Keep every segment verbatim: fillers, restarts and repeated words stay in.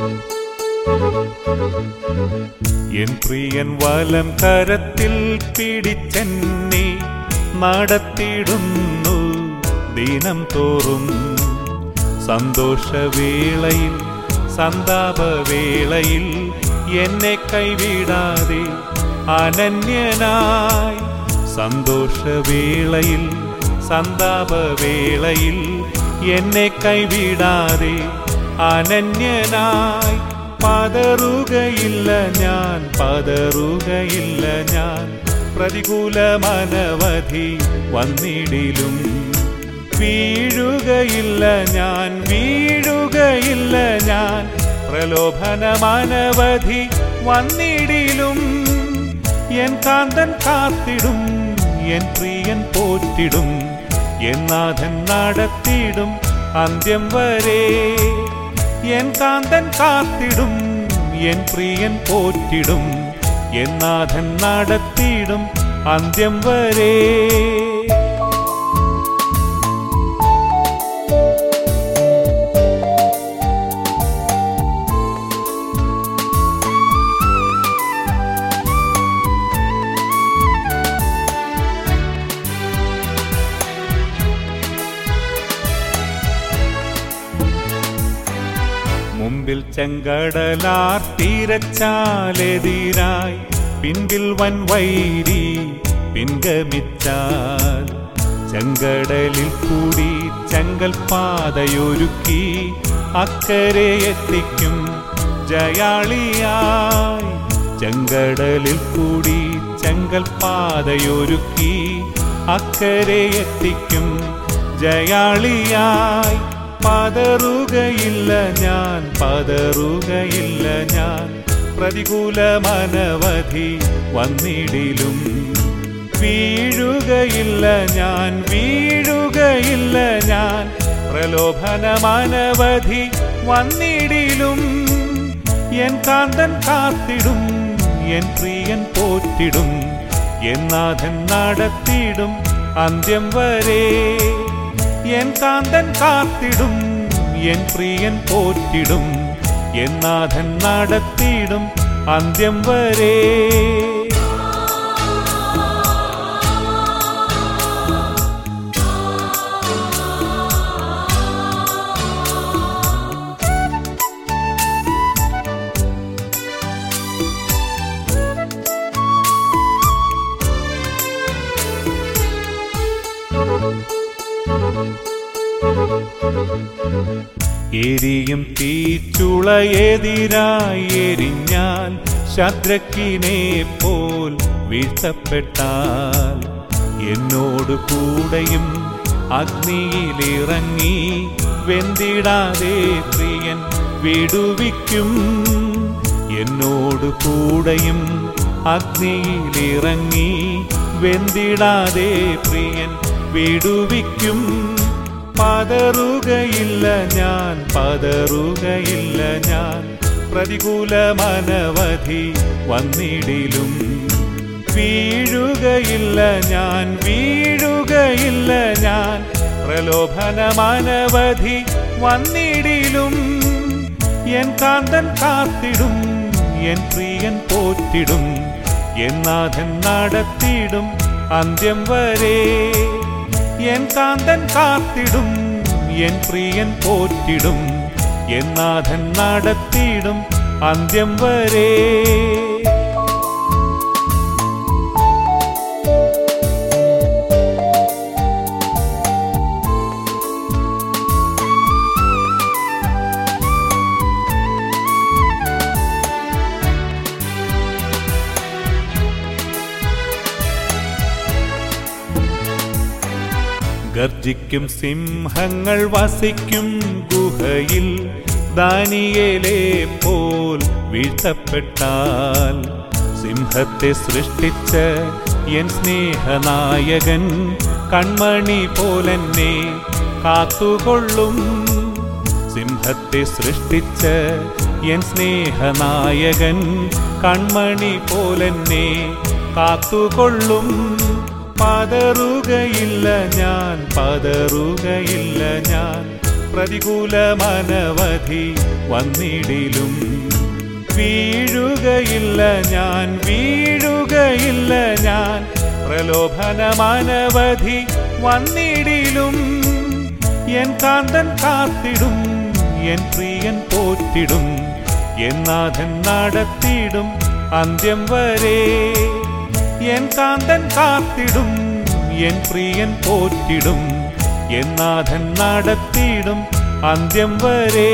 N പ്രിയൻ വലം കരത്തിൽ പിടിച്ചെന്നെ നടത്തിയിടുന്നു ദിനം തോറും. സന്തോഷവേളയിൽ സന്താപവേളയിൽ എന്നെ കൈവിടാതെ അനന്യനായി. സന്തോഷവേളയിൽ സന്താപവേളയിൽ എന്നെ കൈവിടാതെ അനന്യനായി. പതറുകയില്ല ഞാൻ, പതറുകയില്ല ഞാൻ, പ്രതികൂലമനവധി വന്നിടിലും. വീഴുകയില്ല ഞാൻ, വീഴുകയില്ല ഞാൻ, പ്രലോഭനമനവധി വന്നിടിലും. എൻ കാന്തൻ കാത്തിടും, എൻ പ്രിയൻ പോറ്റിടും, എൻ നാഥൻ നടത്തിയിടും അന്ത്യം വരെ. എൻ കാന്തൻ കാത്തിടും, എൻ പ്രിയൻ പോറ്റിടും, എൻ നാഥൻ നടത്തിയിടും അന്ത്യം വരെ. മുമ്പിൽ ചെങ്കടലാർ തിരച്ചാലെതിരായി, പിൻപിൽ വൻവൈരി പിൻഗമിച്ചാൽ. ചെങ്കടലിൽ കൂടി ചെങ്കൽ പാതയൊരുക്കി അക്കരെ എത്തിക്കും ജയാളിയായി. ചെങ്കടലിൽ കൂടി ചെങ്കൽ പാതയൊരുക്കി അക്കരെ എത്തിക്കും ജയാളിയായി. പതറുകയില്ല ഞാൻ, പതറുകയില്ല ഞാൻ, പ്രതികൂലമനവധി വന്നിടിലും. വീഴുകയില്ല ഞാൻ, വീഴുകയില്ല ഞാൻ, പ്രലോഭനമനവധി വന്നിടിലും. എൻ കാന്തൻ കാത്തിടും, എൻ പ്രിയൻ പോറ്റിടും, എൻ നാഥൻ നടത്തിയിടും അന്ത്യം വരെ. എൻ കാന്തൻ കാത്തിടും, എൻ പ്രിയൻ പോറ്റിടും, എൻ നാഥൻ നടത്തിയിടും അന്ത്യം വരെ. എരിയും തീച്ചുളയെതിരായി എരിഞ്ഞാൽ, ശദ്രക്കിനെ പോൽ വീഴ്ത്തപ്പെട്ടാൽ, എന്നോട് കൂടെയും അഗ്നിയിലിറങ്ങി വെന്തിടാതെ പ്രിയൻ വിടുവിക്കും. എന്നോട് കൂടെയും അഗ്നിയിലിറങ്ങി വെന്തിടാതെ പ്രിയൻ വിടുവിക്കും. പതറുകയില്ല ഞാൻ, പതറുകയില്ല ഞാൻ, പ്രതികൂലമനവധി വന്നിടിലും. വീഴുകയില്ല ഞാൻ, വീഴുകയില്ല ഞാൻ, പ്രലോഭനമനവധി വന്നിടിലും. എൻ കാന്തൻ കാത്തിടും, എൻ പ്രിയൻ പോറ്റിടും, എൻ നാഥൻ നടത്തിയിടും അന്ത്യം വരെ. എൻ കാന്തൻ കാത്തിടും, എൻ പ്രിയൻ പോറ്റിടും, എൻ നാഥൻ നടത്തിയിടും അന്ത്യം വരെ. ഗർജിക്കും സിംഹങ്ങൾ വസിക്കും ഗുഹയിൽ, ദാനിയേലെ പോൽ വീഴ്ത്തപ്പെട്ടാൽ. സിംഹത്തെ സൃഷ്ടിച്ച എൻ സ്നേഹനായകൻ കൺമണി പോലെന്നെ കാത്തുകൊള്ളും. സിംഹത്തെ സൃഷ്ടിച്ച എൻ സ്നേഹനായകൻ കൺമണി പോലെന്നെ കാത്തുകൊള്ളും. പതറുകയില്ല ഞാൻ, പതറുകയില്ല ഞാൻ, പ്രതികൂലമനവധി വന്നിടിലും വീഴുകയില്ല ഞാൻ വീഴുകയില്ല ഞാൻ പ്രലോഭനമനവധി വന്നിടിലും എൻ കാന്തൻ കാത്തിടും എൻ പ്രിയൻ പോറ്റിടും എൻ നാഥൻ നടത്തിടും അന്ത്യം വരെ എൻ കാന്തൻ കാത്തിടും എൻ പ്രിയൻ പോറ്റിടും എൻ നാഥൻ നടത്തിടും അന്ത്യം വരെ.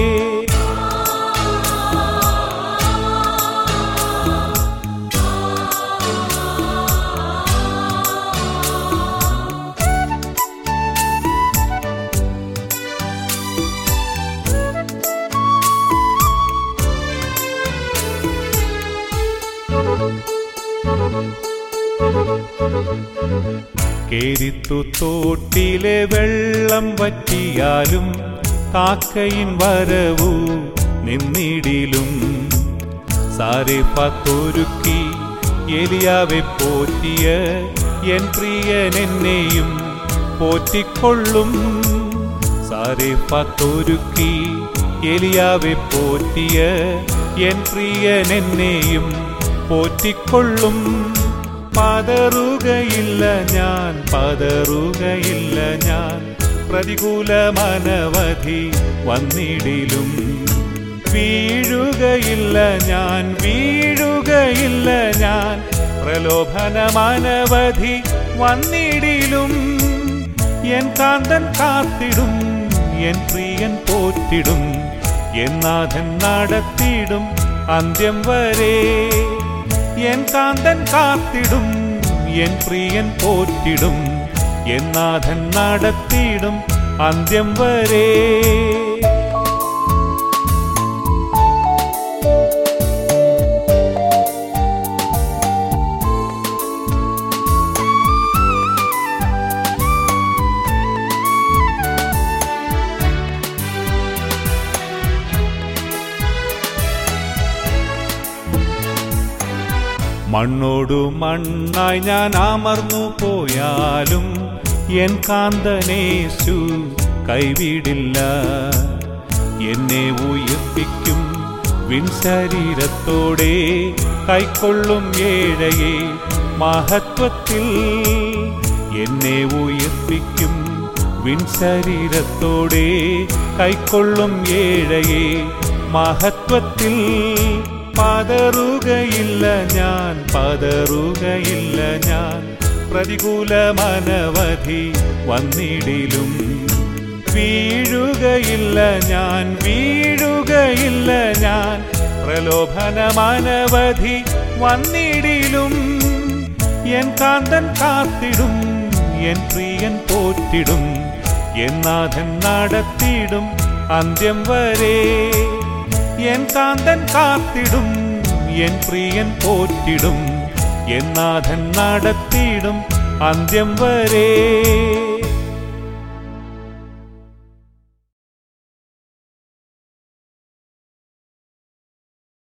കേരിത്തു തോട്ടിലെ വെള്ളം വറ്റിയാലും കാക്കയിൻ വരവു നിന്നിടിലും സാരെഫാത്തൊരുക്കി ഏലിയാവെ പോറ്റിയ എൻ പ്രിയൻ എന്നെയും പോറ്റിക്കൊള്ളും. സാരെഫാത്തൊരുക്കി ഏലിയാവെ പോറ്റിയ എൻ പ്രിയൻ എന്നെയും പോറ്റിക്കൊള്ളും. പതറുകയില്ല ഞാൻ പതറുകയില്ല ഞാൻ പ്രതികൂലമനവധി വന്നിടിലും വീഴുകയില്ല ഞാൻ വീഴുകയില്ല ഞാൻ പ്രലോഭനമനവധി വന്നിടിലും എൻ കാന്തൻ കാത്തിടും എൻ പ്രിയൻ പോറ്റിടും എൻ നാഥൻ നടത്തിടും അന്ത്യം വരെ. എൻ കാന്തൻ കാത്തിടും എൻ പ്രിയൻ പോറ്റിടും എൻ നാഥൻ നടത്തിടും അന്ത്യം വരെ. മണ്ണോടു മണ്ണായി ഞാൻ അമർന്നു പോയാലും എൻ കാന്തനേശു കൈവിടില്ല. എന്നെ ഉയർപ്പിക്കും വിൻശരീരത്തോടെ കൈക്കൊള്ളും ഏഴയെ മഹത്വത്തിൽ. എന്നെ ഉയർപ്പിക്കും വിൻശരീരത്തോടെ കൈക്കൊള്ളും ഏഴയെ മഹത്വത്തിൽ. പതറുകയില്ല ഞാൻ പതറുകയില്ല ഞാൻ പ്രതികൂലമനവധി വന്നിടിലും വീഴുകയില്ല ഞാൻ വീഴുകയില്ല ഞാൻ പ്രലോഭനമനവധി വന്നിടിലും എൻ കാന്തൻ കാത്തിടും എൻ പ്രിയൻ പോറ്റിടും എൻ നാഥൻ നടത്തിടും അന്ത്യം വരെ. എൻ കാന്തൻ കാത്തിടും എൻ പ്രിയൻ പോറ്റിടും എൻ നാഥൻ നടത്തിടും അന്ത്യം വരെ.